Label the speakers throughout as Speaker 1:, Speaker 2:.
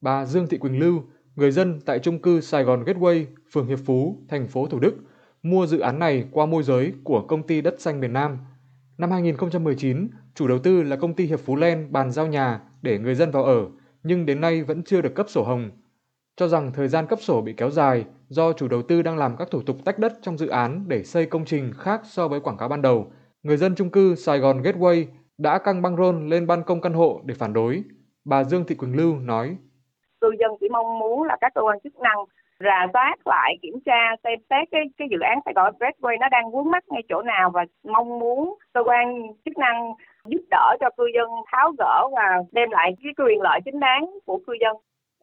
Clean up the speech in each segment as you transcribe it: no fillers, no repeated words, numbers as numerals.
Speaker 1: Bà Dương Thị Quỳnh Lưu, người dân tại chung cư Sài Gòn Gateway, phường Hiệp Phú, thành phố Thủ Đức, mua dự án này qua môi giới của công ty Đất Xanh miền Nam. Năm 2019, chủ đầu tư là công ty Hiệp Phú Land bàn giao nhà để người dân vào ở, nhưng đến nay vẫn chưa được cấp sổ hồng. Cho rằng thời gian cấp sổ bị kéo dài do chủ đầu tư đang làm các thủ tục tách đất trong dự án để xây công trình khác so với quảng cáo ban đầu, người dân chung cư Sài Gòn Gateway đã căng băng rôn lên ban công căn hộ để phản đối. Bà Dương Thị Quỳnh Lưu nói:
Speaker 2: Cư dân chỉ mong muốn là các cơ quan chức năng rà soát lại, kiểm tra xem xét cái dự án Sài Gòn Gateway nó đang vướng mắc ngay chỗ nào, và mong muốn cơ quan chức năng giúp đỡ cho cư dân tháo gỡ và đem lại cái quyền lợi chính đáng của cư dân.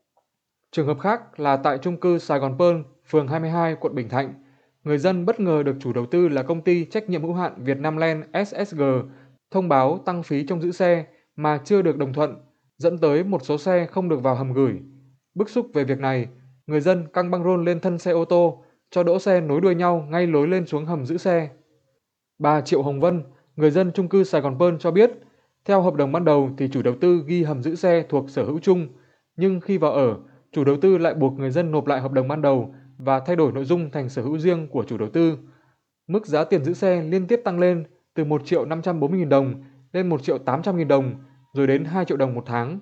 Speaker 1: Trường hợp khác là tại chung cư Sài Gòn Pearl, phường 22, quận Bình Thạnh. Người dân bất ngờ được chủ đầu tư là công ty trách nhiệm hữu hạn Việt Nam Land SSG thông báo tăng phí trông giữ xe mà chưa được đồng thuận, dẫn tới một số xe không được vào hầm gửi. Bức xúc về việc này, người dân căng băng rôn lên thân xe ô tô, cho đỗ xe nối đuôi nhau ngay lối lên xuống hầm giữ xe. Bà Triệu Hồng Vân, người dân chung cư Sài Gòn Pearl cho biết, theo hợp đồng ban đầu thì chủ đầu tư ghi hầm giữ xe thuộc sở hữu chung, nhưng khi vào ở, chủ đầu tư lại buộc người dân nộp lại hợp đồng ban đầu và thay đổi nội dung thành sở hữu riêng của chủ đầu tư. Mức giá tiền giữ xe liên tiếp tăng lên từ 1.540.000 đồng lên 1.800.000 đồng, rồi đến 2 triệu đồng một tháng.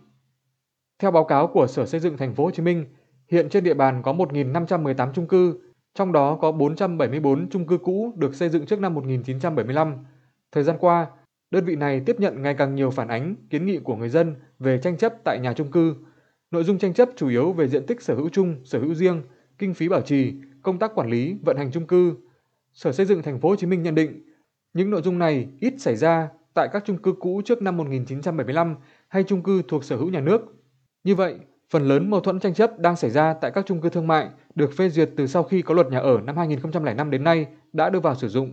Speaker 1: Theo báo cáo của Sở Xây dựng Thành phố Hồ Chí Minh, hiện trên địa bàn có 1.518 chung cư, trong đó có 474 chung cư cũ được xây dựng trước năm 1975. Thời gian qua, đơn vị này tiếp nhận ngày càng nhiều phản ánh, kiến nghị của người dân về tranh chấp tại nhà chung cư. Nội dung tranh chấp chủ yếu về diện tích sở hữu chung, sở hữu riêng, kinh phí bảo trì, công tác quản lý, vận hành chung cư. Sở Xây dựng Thành phố Hồ Chí Minh nhận định, những nội dung này ít xảy ra tại các chung cư cũ trước năm 1975 hay chung cư thuộc sở hữu nhà nước. Như vậy, phần lớn mâu thuẫn tranh chấp đang xảy ra tại các chung cư thương mại được phê duyệt từ sau khi có luật nhà ở năm 2005 đến nay đã đưa vào sử dụng.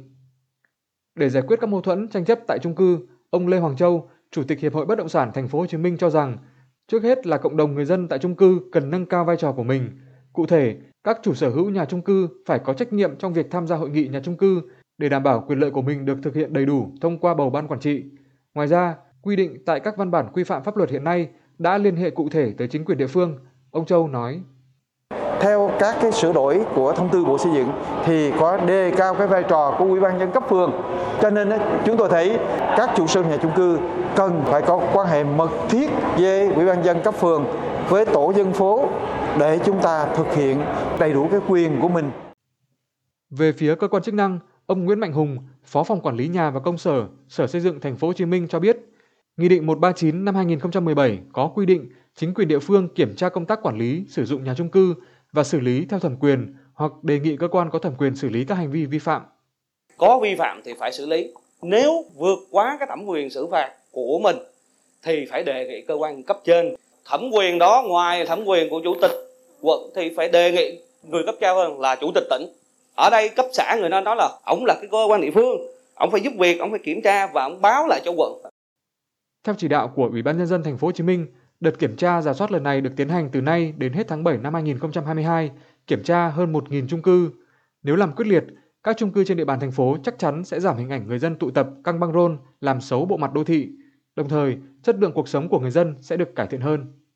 Speaker 1: Để giải quyết các mâu thuẫn tranh chấp tại chung cư, ông Lê Hoàng Châu, Chủ tịch Hiệp hội Bất động sản Thành phố Hồ Chí Minh cho rằng, trước hết là cộng đồng người dân tại chung cư cần nâng cao vai trò của mình. Cụ thể, các chủ sở hữu nhà chung cư phải có trách nhiệm trong việc tham gia hội nghị nhà chung cư để đảm bảo quyền lợi của mình được thực hiện đầy đủ thông qua bầu ban quản trị. Ngoài ra, quy định tại các văn bản quy phạm pháp luật hiện nay đã liên hệ cụ thể tới chính quyền địa phương. Ông Châu nói:
Speaker 3: Theo các cái sửa đổi của thông tư Bộ Xây dựng thì có đề cao cái vai trò của Ủy ban nhân dân cấp phường. Cho nên chúng tôi thấy các chủ sở hữu nhà chung cư cần phải có quan hệ mật thiết với Ủy ban nhân dân cấp phường, với tổ dân phố để chúng ta thực hiện đầy đủ cái quyền của mình.
Speaker 1: Về phía cơ quan chức năng, ông Nguyễn Mạnh Hùng, Phó phòng quản lý nhà và công sở, Sở Xây dựng Thành phố Hồ Chí Minh cho biết, Nghị định 139 năm 2017 có quy định chính quyền địa phương kiểm tra công tác quản lý sử dụng nhà chung cư và xử lý theo thẩm quyền hoặc đề nghị cơ quan có thẩm quyền xử lý các hành vi vi phạm.
Speaker 4: Có vi phạm thì phải xử lý. Nếu vượt quá cái thẩm quyền xử phạt của mình thì phải đề nghị cơ quan cấp trên. Thẩm quyền đó ngoài thẩm quyền của chủ tịch quận thì phải đề nghị người cấp cao hơn là chủ tịch tỉnh. Ở đây cấp xã người ta nói là ổng là cái cơ quan địa phương, ổng phải giúp việc, ổng phải kiểm tra và ổng báo lại cho quận.
Speaker 1: Theo chỉ đạo của Ủy ban nhân dân Thành phố Hồ Chí Minh, đợt kiểm tra rà soát lần này được tiến hành từ nay đến hết tháng 7 năm 2022, kiểm tra hơn 1.000 chung cư. Nếu làm quyết liệt, các chung cư trên địa bàn thành phố chắc chắn sẽ giảm hình ảnh người dân tụ tập căng băng rôn, làm xấu bộ mặt đô thị. Đồng thời, chất lượng cuộc sống của người dân sẽ được cải thiện hơn.